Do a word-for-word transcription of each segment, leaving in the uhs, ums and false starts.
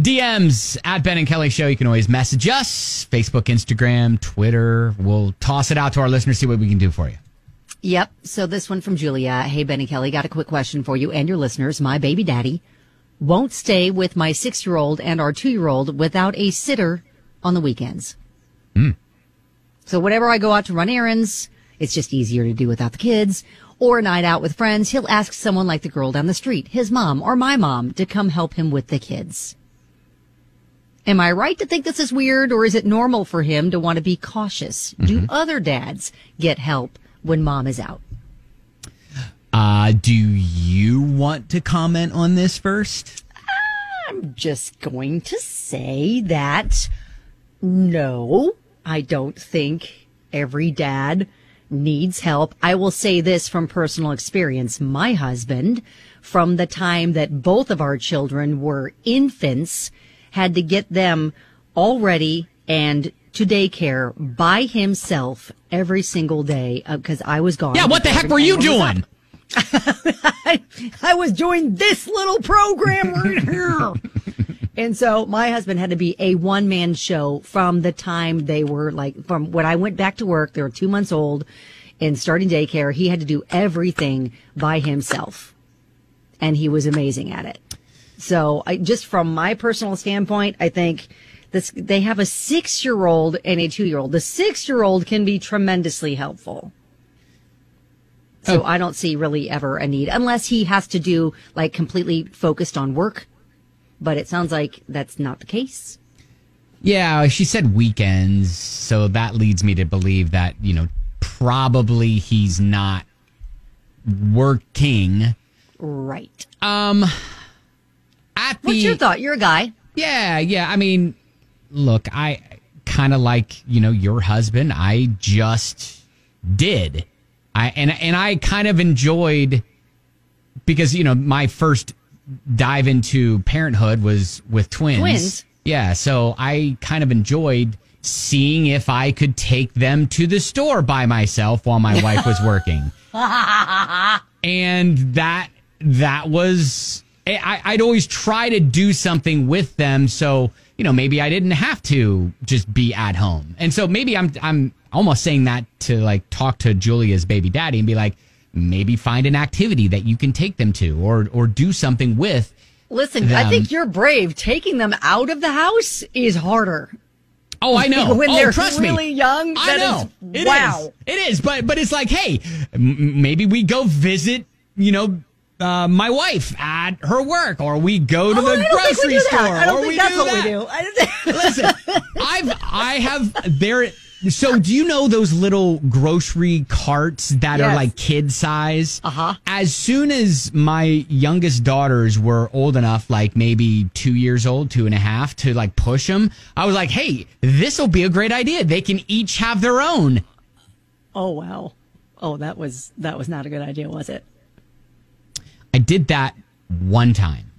D Ms at Ben and Kelly Show. You can always message us. Facebook, Instagram, Twitter. We'll toss it out to our listeners, see what we can do for you. Yep. So this one from Julia. Hey, Ben and Kelly, got a quick question for you and your listeners. My baby daddy won't stay with my six-year-old and our two-year-old without a sitter on the weekends. Mm. So whenever I go out to run errands, it's just easier to do without the kids. Or a night out with friends, he'll ask someone like the girl down the street, his mom or my mom, to come help him with the kids. Am I right to think this is weird, or is it normal for him to want to be cautious? Mm-hmm. Do other dads get help when mom is out? Uh, do you want to comment on this first? I'm just going to say that no, I don't think every dad needs help. I will say this from personal experience. My husband, from the time that both of our children were infants, had to get them all ready and to daycare by himself every single day because uh, I was gone. Yeah, what the heck were you doing? I, I was doing this little program right here. And so my husband had to be a one-man show from the time they were like, from when I went back to work, they were two months old and starting daycare. He had to do everything by himself. And he was amazing at it. So I, just from my personal standpoint, I think this, they have a six-year-old and a two-year-old. The six-year-old can be tremendously helpful. So oh. I don't see really ever a need unless he has to do like completely focused on work. But it sounds like that's not the case. Yeah, she said weekends. So that leads me to believe that, you know, probably he's not working. Right. Um, at the, What's your thought? You're a guy. Yeah, yeah. I mean, look, I kind of like, you know, your husband. I just did. I and and I kind of enjoyed because, you know, my first dive into parenthood was with twins. Twins? Yeah, so I kind of enjoyed seeing if I could take them to the store by myself while my wife was working. And that that was I, I'd always try to do something with them, so you know maybe I didn't have to just be at home. And so maybe I'm I'm almost saying that to like talk to Julia's baby daddy and be like, maybe find an activity that you can take them to, or or do something with. Listen, them. I think you're brave. Taking them out of the house is harder. Oh, I know. When oh, they're trust really me. young, I that know. is, it wow. is. It is. But but it's like, hey, m- maybe we go visit, you know, uh, my wife at her work, or we go to oh, the grocery store, I don't or think we that's do what that. we do. I don't think- Listen, I've I have there. So do you know those little grocery carts that Yes. are like kid size? Uh-huh. As soon as my youngest daughters were old enough, like maybe two years old, two and a half, to like push them, I was like, hey, this will be a great idea. They can each have their own. Oh, wow. Oh, that was that was not a good idea, was it? I did that one time.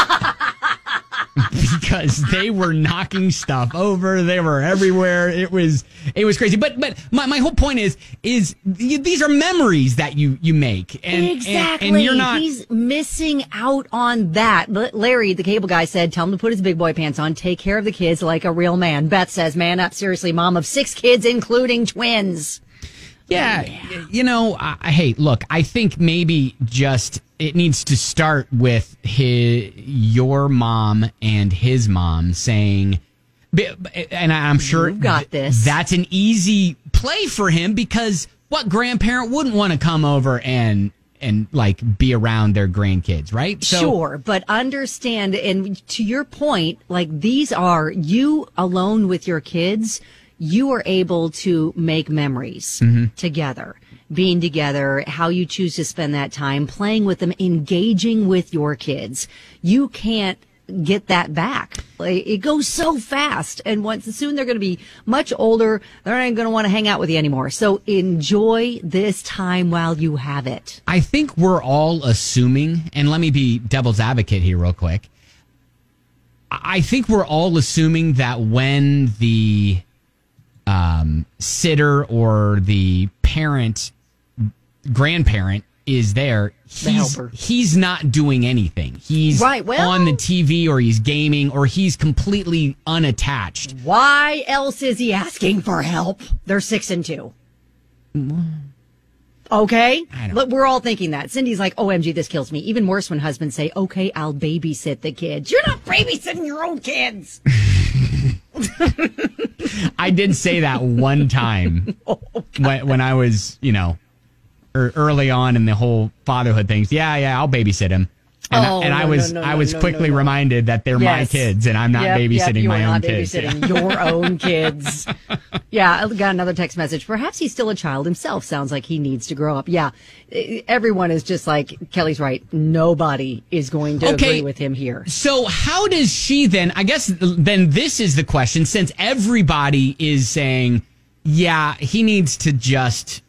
Because they were knocking stuff over, they were everywhere. It was it was crazy. But but my, my whole point is is these are memories that you you make, and exactly. and, and you're not. He's missing out on that. L- Larry, the cable guy, said, "Tell him to put his big boy pants on. Take care of the kids like a real man." Beth says, "Man up, seriously, mom of six kids, including twins." Yeah, yeah. you know, I, hey, look, I think maybe just it needs to start with his, your mom and his mom saying, and I'm sure you got this. That's an easy play for him because what grandparent wouldn't want to come over and and like be around their grandkids, right? So, sure, but understand, and to your point, like these are you alone with your kids. You are able to make memories mm-hmm. together, being together, how you choose to spend that time, playing with them, engaging with your kids. You can't get that back. Like, it goes so fast. And once soon they're going to be much older, they're not going to want to hang out with you anymore. So enjoy this time while you have it. I think we're all assuming, and let me be devil's advocate here real quick. I think we're all assuming that when the Um, sitter or the parent, grandparent is there, The he's, helper. he's not doing anything. He's Right, well- on the T V or he's gaming or he's completely unattached. Why else is he asking for help? They're six and two. Okay? I don't- But we're all thinking that. Cindy's like, O M G, this kills me. Even worse when husbands say, okay, I'll babysit the kids. You're not babysitting your own kids. I did say that one time Oh, when, when I was, you know, er, early on in the whole fatherhood things. Yeah, yeah, I'll babysit him. And, Oh, I, and I no, was no, no, I no, was no, quickly no, no. reminded that they're my Yes. kids and I'm not Yep, babysitting yep, you my are own not kids. babysitting your own kids. Yeah, I got another text message. Perhaps he's still a child himself. Sounds like he needs to grow up. Yeah, eh, everyone is just like, Kelly's right. Nobody is going to Okay. agree with him here. So how does she then, I guess then this is the question, since everybody is saying, yeah, he needs to just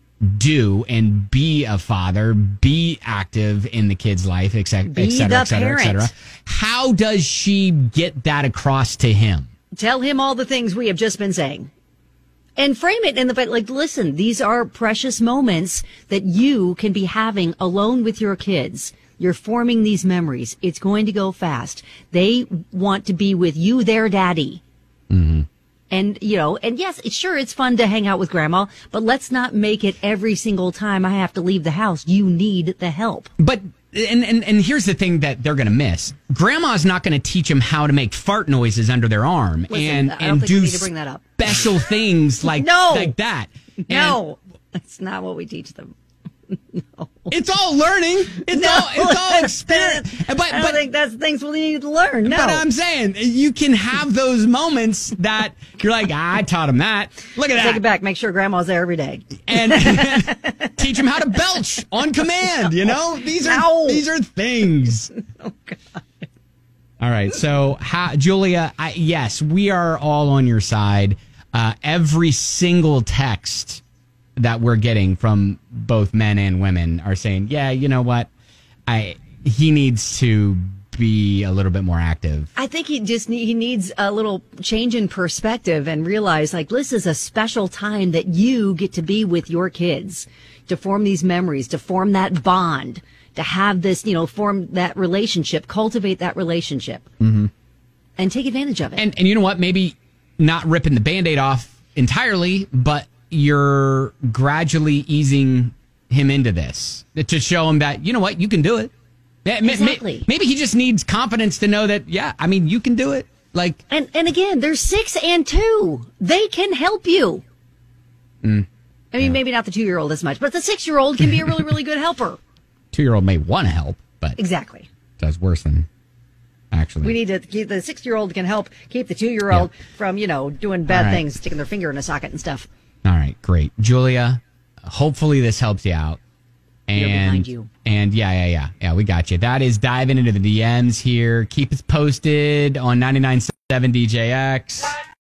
do and be a father, be active in the kid's life, et cetera, Be et cetera, the et cetera, et cetera. parent. How does she get that across to him? Tell him all the things we have just been saying. And frame it in the fact, like, listen, these are precious moments that you can be having alone with your kids. You're forming these memories. It's going to go fast. They want to be with you, their daddy. Mm-hmm. And, you know, and yes, it's sure it's fun to hang out with grandma, but let's not make it every single time I have to leave the house. You need the help. But and and, and here's the thing that they're going to miss. Grandma's not going to teach them how to make fart noises under their arm Listen, and I don't and think we do need to bring that up. special things like No. like that. And No, that's not what we teach them. it's all learning. It's No. all it's all experience. But I don't but think that's things we need to learn. No. But I'm saying you can have those moments that you're like, ah, I taught him that. Look at Take it that. back. Make sure grandma's there every day. And teach him how to belch on command. You know, these are No. these are things. Oh, God. All right. So, how, Julia, I, yes, we are all on your side. Uh, every single text that we're getting from both men and women are saying, yeah, you know what? I he needs to be a little bit more active. I think he just need, he needs a little change in perspective and realize, like, this is a special time that you get to be with your kids, to form these memories, to form that bond, to have this, you know, form that relationship, cultivate that relationship, mm-hmm. and take advantage of it. And and you know what? Maybe not ripping the Band-Aid off entirely, but you're gradually easing him into this to show him that, you know what, you can do it. Yeah, ma- ma- Exactly. Maybe he just needs confidence to know that, yeah, I mean, you can do it. Like, And and again, they're six and two. They can help you. Mm, I mean, maybe not the two year old as much, but the six year old can be a really, really good helper. two-year-old may want to help, but Exactly. does worse than actually. We need to keep the six year old can help keep the two year old Yeah. from, you know, doing bad All right. things, sticking their finger in a socket and stuff. All right, great. Julia, hopefully this helps you out. And, We're behind you. And yeah, yeah, yeah. Yeah, we got you. That is diving into the D Ms here. Keep us posted on ninety-nine point seven D J X.